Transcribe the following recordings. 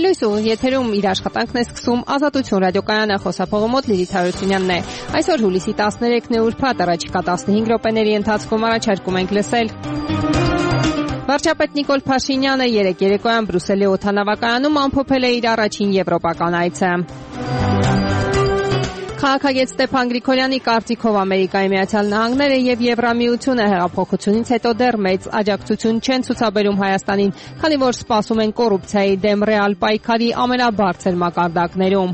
Հայլույս ուղիղ եթերում իր աշխատանքն է սկսում Ազատություն ռադիոկայանը, խոսափողը մոտ Լիլիթ Հարությունյանն է։ Այսօր հուլիսի 13-ն է ուրբաթ, առաջիկա 15 րոպեների ընթացքում առաջարկում ենք լսել։ Վարչապետ Նիկոլ Փաշինյանը երեկ երեկոյան Բրյուսելի օդանավակայանում ամփոփել է իր առաջին եվրոպական այցը։ Քաղաքագետ Ստեփան Գրիգորյանի կարծիքով Ամերիկայի Միացյալ Նահանգները եւ Եվրամիությունը հեղափոխությունից հետո դեռ մեծ աջակցություն չեն ցուցաբերում Հայաստանին, քանի որ սպասում են կոռուպցիայի դեմ ռեալ պայքարի ամենաբարձր մակարդակներում։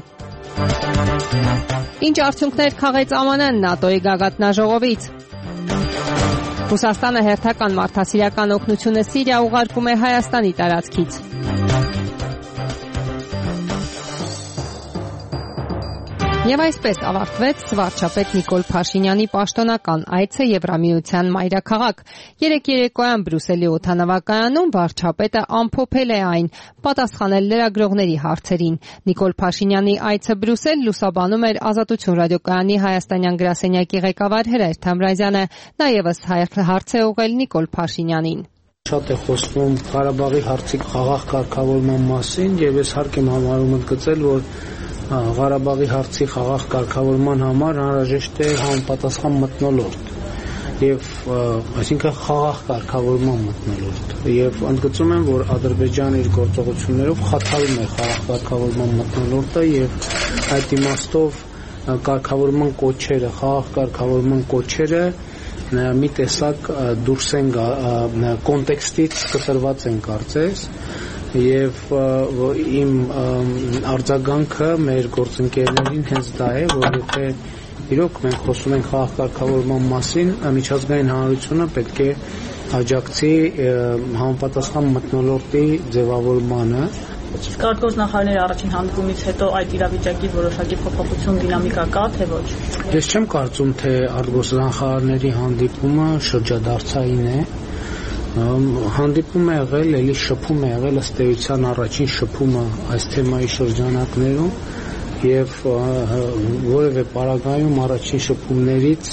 Ինչ արդյունքներ քաղեց ԱՄՆ-ն ՆԱՏՕ-ի գագաթնաժողովից։ Ռուսաստանը հերթական մարդասիրական օգնությունը Սիրիա ուղարկում է Հայաստանի տարածքից։ Եվ այսպես ավարտվեց վարչապետ Նիկոլ Փաշինյանի պաշտոնական այցը Եվրամիության մայրաքաղաք։ Երեկ երեկոյան Բրյուսելի օդանավակայանում վարչապետը ամփոփել է այն, պատասխանել լրագրողների հարցերին։ Նիկոլ Փաշինյանի այցը Բրյուսել լուսաբանում էր Ազատություն ռադիոկայանի հայաստանյան գրասենյակի ղեկավար Հրայր Թամրազյանը, նաև հարց է ուղղել Նիկոլ Փաշինյանին։ Շատ է խոսվում Ղարաբաղի հարցի խաղաղ կարգավորման մասին եւ ես հարկ եմ համարում ընդգծել, որ Ղարաբաղի հարցի խաղաղ կարգավորման համար անհրաժեշտ է համապատասխան մթնոլորտ եւ այսինքն խաղաղ կարգավորման մթնոլորտ եւ ընդգծում եմ, որ Ադրբեջանը իր գործողություններով խաթարում է խաղաղ կարգավորման մթնոլորտը եւ այդ իմաստով կարգավորման կոչերը, խաղաղ կարգավորման կոչերը մի տեսակ դուրս են կոնտեքստից կտրված են կարծես եւ իմ արձագանքը մեր գործընկերներին հենց դա է, որ եթե իրոք մենք խոսում ենք խաղաղ կարգավորման մասին, միջազգային հանրությունը պետք է աջակցի համապատասխան մթնոլորտի ձևավորմանը։ Իսկ արտգործնախարարների առաջին հանդիպումից հետո այդ իրավիճակի որոշակի փոփոխություն դինամիկա կա, թե ոչ։ Ես չեմ կարծում, թե արտգործնախարարների հանդիպումը շրջադարձային է։ Հանդիպում է եղել, էլի շփում է եղել ըստ էության առաջին շփումը այս թեմայի շրջանակներում եւ որևէ պարագայում առաջին շփումներից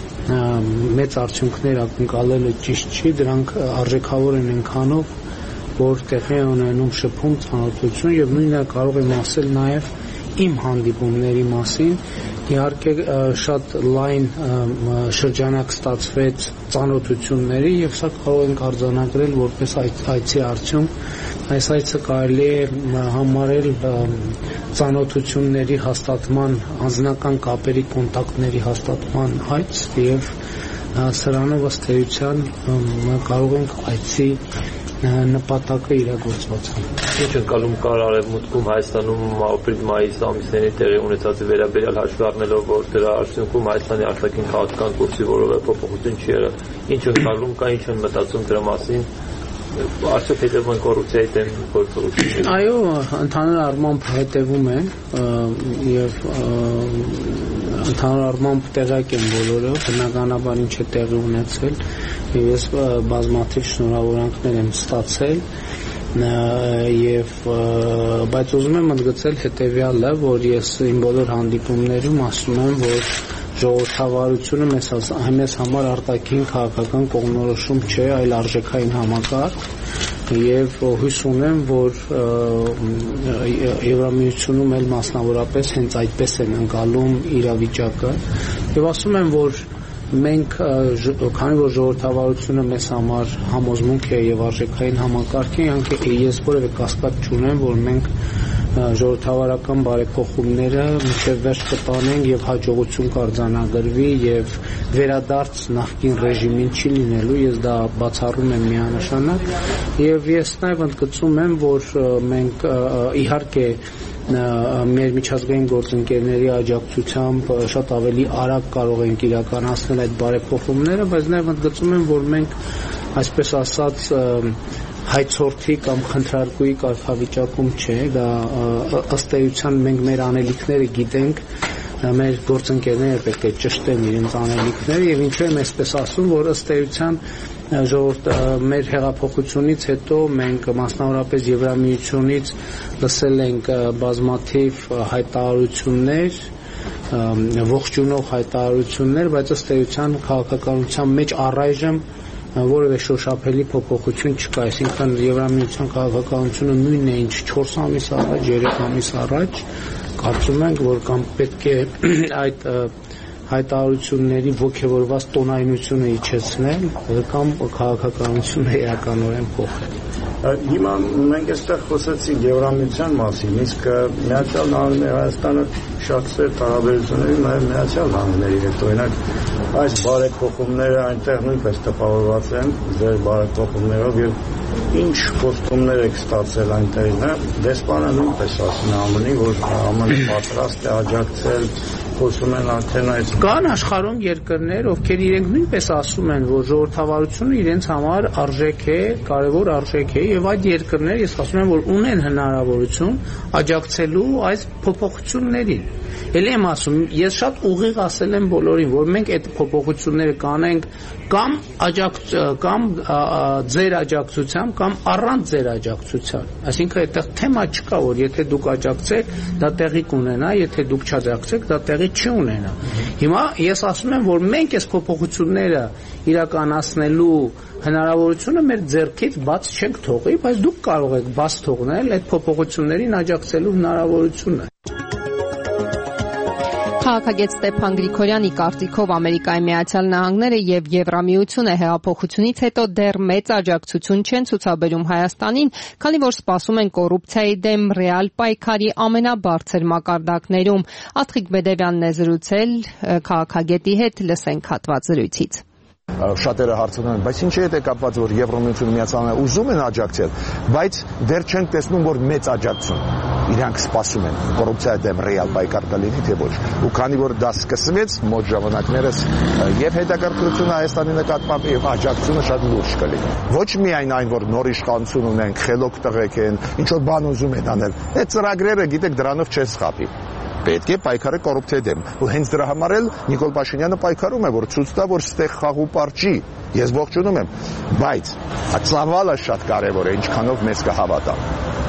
մեծ արդյունքներ ակնկալելը ճիշտ չի, դրանք արժեքավոր են այնքանով, որ տեղի ունենում շփում, ծանոթություն եւ նույնը կարող եմ ասել նաեւ իմ հանդիպումների մասին։ Իհարկե շատ լայն շրջանակ ստացվեց ծանոթությունների եւ սա կարող ենք արձանագրել որպես այցի արդյունք։ Այս այցը կարելի է համարել ծանոթությունների հաստատման, անձնական կապերի, կոնտակտների հաստատման այց եւ սրանով ըստ էության կարող ենք այցի նպատակը իրագործված է։ Ինչ ընկալում կար Արևմուտքում Հայաստանում ապրիլ-մայիս ամիսների տեղի ունեցածի վերաբերյալ հաշվի առնելով, որ դրա արդյունքում Հայաստանի արտաքին քաղաքական կուրսի որևէ փոփոխություն չի եղել։ Ինչ ընկալում կա, ինչ են մտածում դրա մասին։ Արդյոք հետևում են կոռուպցիայի դեմ գործողությունների։ Այո, ընդհանուր առմամբ հետևում են եւ ընդհանուր առմամբ տեղյակ են բոլորը, բնականաբար ինչ է տեղի ունեցել։ Ես բազմաթիվ շնորհավորանքներ եմ ստացել եւ բայց ուզում եմ ընդգծել հետեւյալը, որ ես իմ բոլոր հանդիպումներում ասում եմ, որ ժողովրդավարությունը մեզ համար արտաքին քաղաքական կողմնորոշում չէ, այլ արժեքային համակարգ եւ հույս ունեմ, որ Եվրամիությունում էլ մասնավորապես հենց այդպես են ընկալում իրավիճակը եւ ասում եմ, որ մենք քանի որ ժողովրդավարությունը մեզ համար համոզմունք է եւ արժեքային համակարգ է, ես որևէ կասկած չունեմ, որ մենք ժողովրդավարական բարեփոխումները մինչև վերջ կտանենք եւ հաջողություն կարձանագրվի եւ վերադարձ նախկին ռեժիմին չի լինելու, ես դա բացառում եմ միանշանակ եւ ես նաեւ ընդգծում եմ, որ մենք իհարկե մեր միջազգային գործընկերների աջակցությամբ շատ ավելի արագ կարող ենք իրականացնել այդ բարեփոխումները, բայց նաեւ ընդգծում եմ, որ մենք այսպես ասած հայցորդի կամ խնդրարկուի կարգավիճակում չէ, դա ըստ էության մենք մեր անելիքները գիտենք, մեր գործընկերները պետք է ճշտեն իրենց անելիքները եւ ինչու եմ այսպես ասում, որ ըստ էության մեր հեղափոխությունից հետո մենք մասնավորապես Եվրամիությունից լսել ենք բազմաթիվ հայտարարություններ, ողջունող հայտարարություններ, բայց ըստ էության քաղաքականության մեջ առայժմ որևէ շոշափելի փոփոխություն չկա, այսինքն Եվրամիության քաղաքականությունը նույնն է ինչ 4 ամիս առաջ, 3 ամիս առաջ, կարծում ենք, որ կամ պետք է այդ հայտարարությունների ոգևորված տոնայնությունը իջեցնել կամ քաղաքականությունը էականորեն փոխել։ Հիմա մենք այստեղ խոսեցինք Եվրամիության մասին, իսկ Միացյալ Նահանգների Հայաստանը շատ սեր տարաբերությունների նաև Միացյալ Նահանգների հետ, օրինակ այս բարեփոխումները այնտեղ նույնպես տպավորված են ձեր բարեփոխումներով եւ ինչ խոստումներ եք ստացել այնտեղ, դեսպանը նույնպես ասում է ԱՄՆ-ին, որ ԱՄՆ-ը պատրաստ է աջակցել, խոսում են արդեն այդ կան աշխարհում երկրներ, ովքեր իրենք նույնպես ասում են, որ ժողովրդավարությունը իրենց համար արժեք է, կարևոր արժեք է, եւ այդ երկրները, ես ասում եմ, որ ունեն հնարավորություն աջակցելու այս փոփոխություններին։ Էլ եմ ասում, ես շատ ուղիղ ասել եմ բոլորին, որ մենք այդ փոփոխությունները կանենք կամ ձեր աջակցությամբ կամ առանց ձեր աջակցության։ Այսինքն այդտեղ թեմա չկա, որ եթե դուք աջակցեք, դա տեղի կունենա, եթե դուք չաջակցեք, դա տեղի չունենա։ Հիմա ես ասում եմ, որ մենք այս փոփոխությունները իրականացնելու հնարավորությունը մեր ձեռքից բաց չենք թողի, բայց դուք կարող եք բաց թողնել այդ փոփոխություններին աջակցելու հնարավորությունը։ Քաղաքագետ Ստեփան Գրիգորյանի կարծիքով Ամերիկայի Միացյալ Նահանգները եւ Եվրամիությունը հեղափոխությունից հետո դեռ մեծ աջակցություն չեն ցուցաբերում Հայաստանին, քանի որ սպասում են կոռուպցիայի դեմ ռեալ պայքարի ամենաբարձր մակարդակներում։ Աթղիկ Բեդևյանն է զրուցել քաղաքագետի հետ, լսենք հատված զրույցից։ Շատերը հարցնում են, բայց ինչի հետ է կապված, որ Եվրամիությունը Միացյալ Նահանգները ուզում են աջակցել, բայց դեռ չեն տեսնում, որ մեծ աջակցություն իրանք սպասում են կոռուպցիայի դեմ ռեալ պայքար կլինի թե ոչ։ Ու քանի որ դա սկսվեց մոտ ժամանակներս եւ հետաքրքրությունը Հայաստանի նկատմամբ եւ աջակցությունը շատ լուրջ կլինի։ Ոչ միայն այն, որ նոր իշխանություն ունենք, խելոք տղեկ են, ինչ որ բան ուզում են անել։ Այդ ծրագրերը, գիտեք, դրանով չես խփի։ Պետք է պայքարը կոռուպցիայի դեմ։ Ու հենց դրա համար էլ Նիկոլ Փաշինյանը պայքարում է, որ ցույց տա, որ ստեղ խաղուպար չի։ Ես ողջունում եմ, բայց ծավալը շատ կարևոր է, ինչքանով մեզ կհավատա։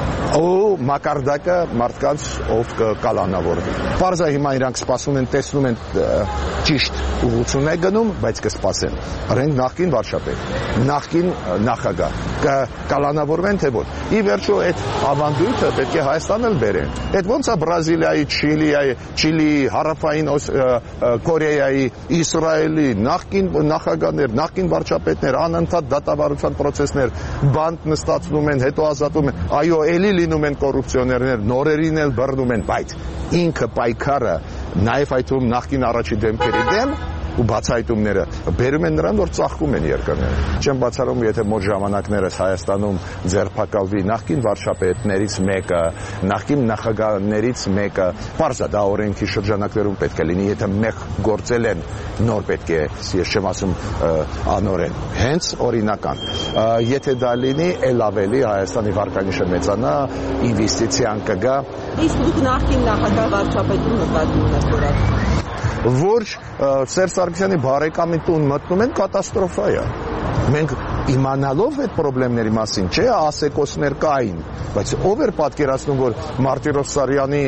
Ու մակարդակը մարդկանց ով կկալանավորվի։ Պարզա հիմա իրանք սպասում են, տեսնում են ճիշտ ուղղություն է գնում, բայց կսպասեն։ Ռենք նախկին վարչապետ, նախկին նախագահ կկալանավորվեն թե ոչ։ Ի վերջո այդ ավանդույթը պետք է Հայաստան էլ բերեն։ Այդ ոնց է Բրազիլիայի, Չիլիի, Հարավային Կորեայի, Իսրայելի նախկին նախագահներ, նախկին վարչապետներ, անընդհատ դատավարության պրոցեսներ, բանտ նստացնում են, հետո ազատում են։ Այո, էլի լինում են կոռուպցիոներներ, նորերին էլ բռնում են, բայց ինքը պայքարը նաև այդում նախկին առաջի դեմքերի դեմ ու բացահայտումները բերում են նրան, որ ծաղկում են երկրները։ Չեմ բացառում, եթե մոտ ժամանակներս Հայաստանում ձերբակալվի նախկին վարչապետներից մեկը, նախկին նախագահներից մեկը, պարզա դա օրենքի շրջանակներում պետք է լինի, եթե մեղ գործել են, նոր պետք է, ես չեմ ասում անօրեն, հենց օրինական։ Եթե դա լինի, ել ավելի Հայաստանի վարկանիշը մեծանա, ինվեստիցիան կգա։ Իսկ դուք նախկին նախագահ վարչապետին նկատի ունեք որակ։ Որ Սերժ Սարգսյանի բարեկամի տուն մտնում են, կատաստրոֆա է։ Մենք իմանալով այդ խնդիրների մասին, չէ, ասեկոսներ կային, բայց ով էր պատկերացնում, որ Մարտիրոս Սարյանի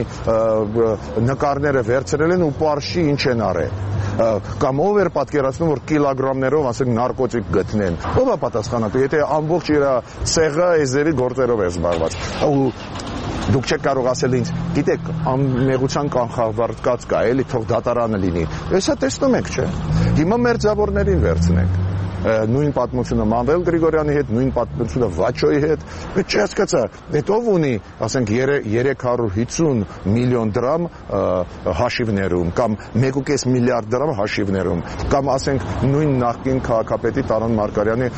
նկարները վերցրել են ու Պարշի ինչ են արել։ Կամ ով էր պատկերացնում, որ կիլոգրամներով, ասենք, նարկոտիկ գտնեն։ Ով է պատասխանատու, եթե ամբողջ իր ցեղը էզերի գործերով է զբաղված։ Ու դուք չեք կարող ասել ինձ, գիտեք, անմեղության կանխավարկած կա, էլի թող դատարանը լինի։ Հեսա տեսնում եք, չէ։ Հիմա մերձավորներին վերցնենք։ Նույն պատմությունը Մանվել Գրիգորյանի հետ, նույն պատմությունը Վաչոյի հետ, չհասկացա, այդ ով ունի, ասենք 350 միլիոն դրամ հաշիվներում կամ 1.5 միլիարդ դրամ հաշիվներում, կամ ասենք նույն նախկին քաղաքապետի Տարոն Մարգարյանի,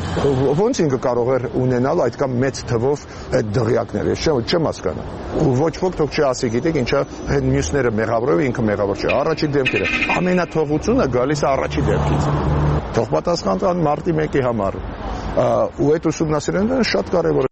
ոնց ինքը կարող էր ունենալ այդքան մեծ թվով այդ դղյակները, չեմ հասկանում։ Ու ոչ ոք թող չասի, գիտեք, ինչա հետ մյուսները մեղավոր է, ինքը մեղավոր չէ։ Առաջի դեմքերը, ամենաթողությունը գալիս է առաջի դեմքից։ Թող պատասխան տան մարտի 1-ի համար։ Ու այդ ուսումնասիրելը շատ կարևոր է։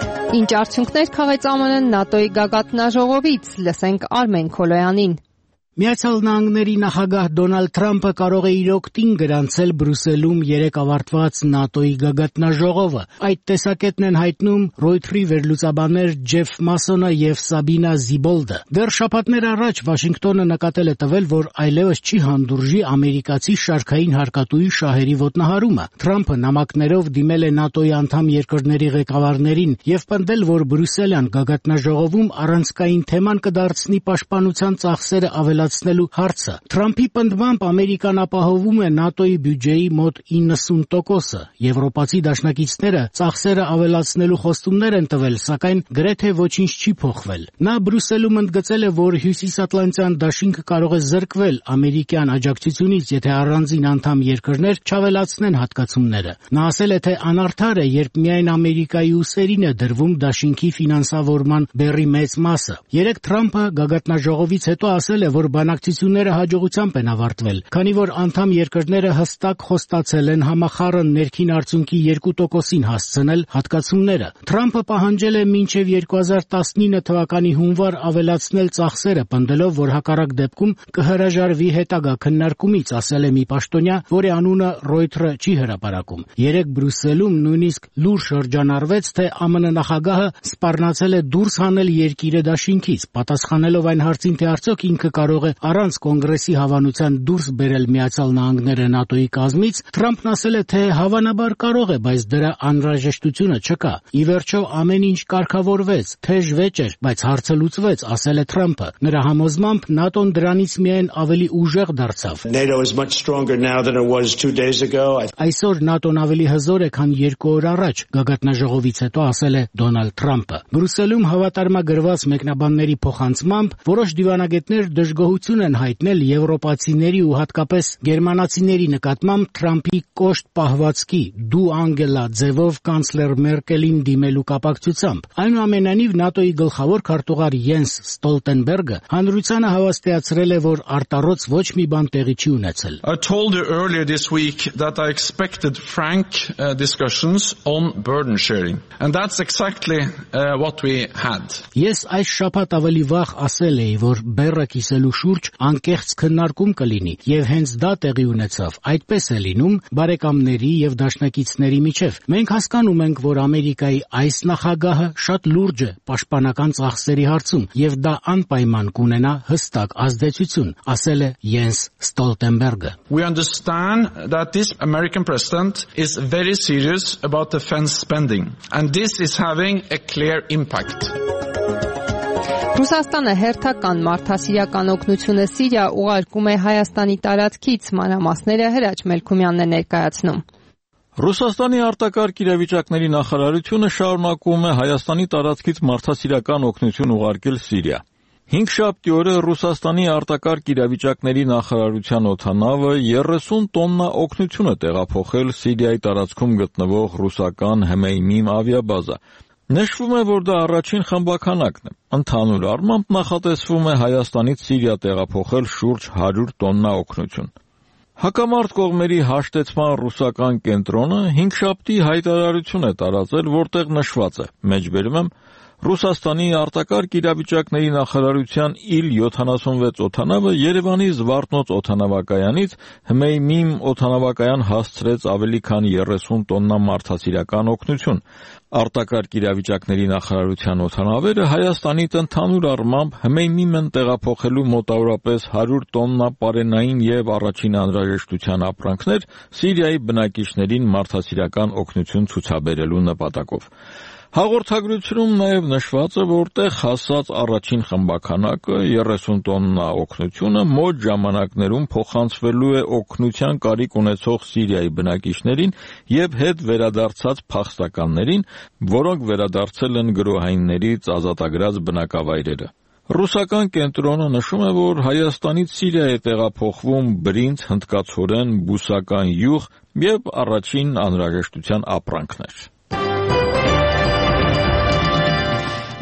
Ինչ արդյունքներ քաղեց ԱՄՆ-ն ՆԱՏՕ-ի գագաթնաժողովից, լսենք Արմեն Քոլոյանին։ Միացյալ Նահանգների նախագահ Դոնալդ Թրամփը կարող է իր օգտին գրանցել Բրյուսելում երեկ ավարտված ՆԱՏՕ-ի գագաթնաժողովը։ Այդ տեսակետն են հայտնում Ռոյթերի վերլուծաբաններ Ջեֆ Մասոնը եւ Սաբինա Զիբոլդը։ Դեռ շաբաթներ առաջ Վաշինգտոնը նկատել է տվել, որ այլևս չի հանդուրժի ամերիկացի շարքային հարկատուի շահերի ոտնահարումը։ Թրամփը նամակներով դիմել է ՆԱՏՕ-ի անդամ երկրների ղեկավարներին եւ պնդել, որ Բրյուսելյան գագաթնաժողովում առանցքային թեման կդարձնի պաշտպանության ծախսերը ավելացնելու հարցը։ Թրամփի պնդմամբ Ամերիկան ապահովում է ՆԱՏՕ-ի բյուջեի մոտ 90%-ը։ Եվրոպացի դաշնակիցները ծախսերը ավելացնելու խոստումներ են տվել, սակայն գրեթե ոչինչ չի փոխվել։ Նա Բրյուսելում ընդգծել է, որ Հյուսիսատլանտյան դաշինքը կարող է զրկվել ամերիկյան աջակցությունից, եթե առանձին անդամ երկրներ չավելացնեն հատկացումները։ Նա ասել է, թե անարդար է, երբ միայն Ամերիկայի ուսերին է դրվում դաշինքի ֆինանսավորման բեռի մեծ մասը։ Երեկ Թրամփը գագաթնաժողովից հետո ասել է, որ բանակցությունները հաջողությամբ են ավարտվել, քանի որ անդամ երկրները հստակ խոստացել են համախառն ներքին արդյունքի 2%-ին հասցնել հատկացումները։ Թրամփը պահանջել է մինչև 2019 թվականի հունվար ավելացնել ծախսերը, պնդելով, որ հակառակ դեպքում կհրաժարվի հետագա քննարկումից, ասել է մի պաշտոնյա, որի անունը Ռոյթերը չի հրապարակում։ Երեկ Բրյուսելում նույնիսկ լուր շրջանառվեց, թե ԱՄՆ նախագահը սպառնացել է դուրս հանել երկիրը դաշինքից, պատասխանելով այն հարցին, թե արդյոք ինքը կարող է առանց կոնգրեսի հավանության դուրս բերել Միացյալ Նահանգները ՆԱՏՕ-ի կազմից, Թրամփն ասել է, թե հավանաբար կարող է, բայց դրա անհրաժեշտությունը չկա։ Ի վերջո ամեն ինչ կարգավորվեց, թեժ վեճ էր, բայց հարցը լուծվեց, ասել է Թրամփը։ Նրա համոզմամբ ՆԱՏՕ-ն դրանից միայն ավելի ուժեղ դարձավ։ Այսօր ՆԱՏՕ-ն ավելի հզոր է, քան 2 օր առաջ, գագաթնաժողովից հետո ասել է Դոնալդ Թրամփը։ Բրյուսելում հավատարմագրված մեկնաբանների փոխանցմամբ որոշ դիվանագետներ դժգոհություն են հայտնել եվրոպացիների ու հատկապես գերմանացիների նկատմամբ Թրամփի կոշտ պահվածքի «դու Անգելա» ձևով կանցլեր Մերկելին դիմելու կապակցությամբ։ Այնուամենայնիվ ՆԱՏՕ-ի գլխավոր քարտուղար Յենս Ստոլտենբերգը հանրությանը հավաստիացրել է, որ արտառոց ոչ մի բան տեղի չի ունեցել։ I told you earlier this week that I expected frank discussions on burden sharing, and that's exactly what we had. Ես այս շաբաթ ավելի վաղ ասել էի, որ բեռը կիսելու շուրջ անկեղծ քննարկում կլինի, եւ հենց դա տեղի ունեցավ։ Այդպես է լինում բարեկամների եւ դաշնակիցների միջև։ Մենք հասկանում ենք, որ Ամերիկայի այս նախագահը շատ լուրջ է պաշտպանական ծախսերի հարցում, եւ դա անպայման կունենա հստակ ազդեցություն, ասել է Յենս Ստոլտենբերգը։ We understand that this American president is very serious about defense spending, and this is having a clear impact. Ռուսաստանը հերթական մարդասիրական օգնությունը Սիրիա ուղարկում է Հայաստանի տարածքից, մանրամասները Հրաչ Մելքումյանն է ներկայացնում։ Ռուսաստանի արտակարգ իրավիճակների նախարարությունը շարունակում է Հայաստանի տարածքից մարդասիրական օգնություն ուղարկել Սիրիա։ 5 շաբթի օրը Ռուսաստանի արտակարգ իրավիճակների նախարարության օդանավը 30 տոննա օգնություն է տեղափոխել Սիրիայի տարածքում գտնվող ռուսական Հմեյմիմ ավիաբազա։ Նշվում է, որ դա առաջին խմբականակն է։ Ընդհանուր առմամբ նախատեսվում է Հայաստանից Սիրիա տեղափոխել շուրջ 100 տոննա օգնություն։ Հակամարտ կողմերի հաշտեցման ռուսական կենտրոնը 5 շաբթի հայտարարություն է տարածել, որտեղ նշված է. մեջբերում եմ, Ռուսաստանի արտակարգ իրավիճակների նախարարության Il-76 օդանավը Երևանի Զվարթնոց օդանավակայանից Հմեյմիմ օդանավակայան հասցրեց ավելի քան 30 տոննա մարդասիրական օգնություն։ Արտակարգ իրավիճակների նախարարության օդանավերը Հայաստանից ընդհանուր առմամբ Հմեյմիմ են տեղափոխելու մոտավորապես 100 տոննա պարենային եւ առաջին անհրաժեշտության ապրանքներ Սիրիայի բնակիչներին մարդասիրական օգնություն ցուցաբերելու նպատակով։ Հաղորդագրությունում նաև նշված է, որ տեղ հասած առաջին խմբականակը 30 տոննա օգնությունը մոտ ժամանակներում փոխանցվելու է օգնության կարիք ունեցող Սիրիայի բնակիչներին եւ հետ վերադարձած փախստականներին, որոնք վերադարձել են գրոհայիններից ազատագրած բնակավայրերը։ Ռուսական կենտրոնը նշում է, որ Հայաստանից Սիրիա է տեղափոխվում բրինձ, հնդկացորեն, բուսական յուղ եւ առաջին անհրաժեշտության ապրանքներ։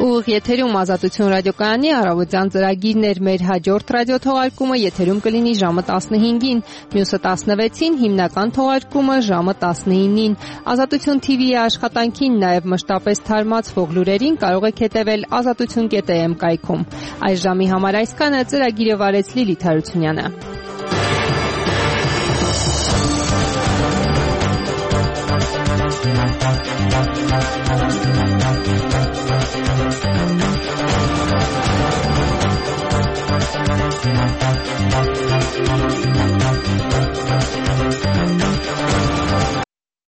Ուղիղ եթերում Ազատություն ռադիոկայանի առավոտյան ծրագիրն էր։ Մեր հաջորդ ռադիոթողարկումը եթերում կլինի ժամը 15-ին, մյուսը 16-ին, հիմնական թողարկումը ժամը 19-ին։ Ազատություն TV-ի աշխատանքին, նաև մշտապես թարմացվող լուրերին կարող եք հետևել azatutun.am կայքում։ Այս ժամի համար այսքանը, ծրագիրը վարեց Լիլիթ Հարությունյանը։ Thank you.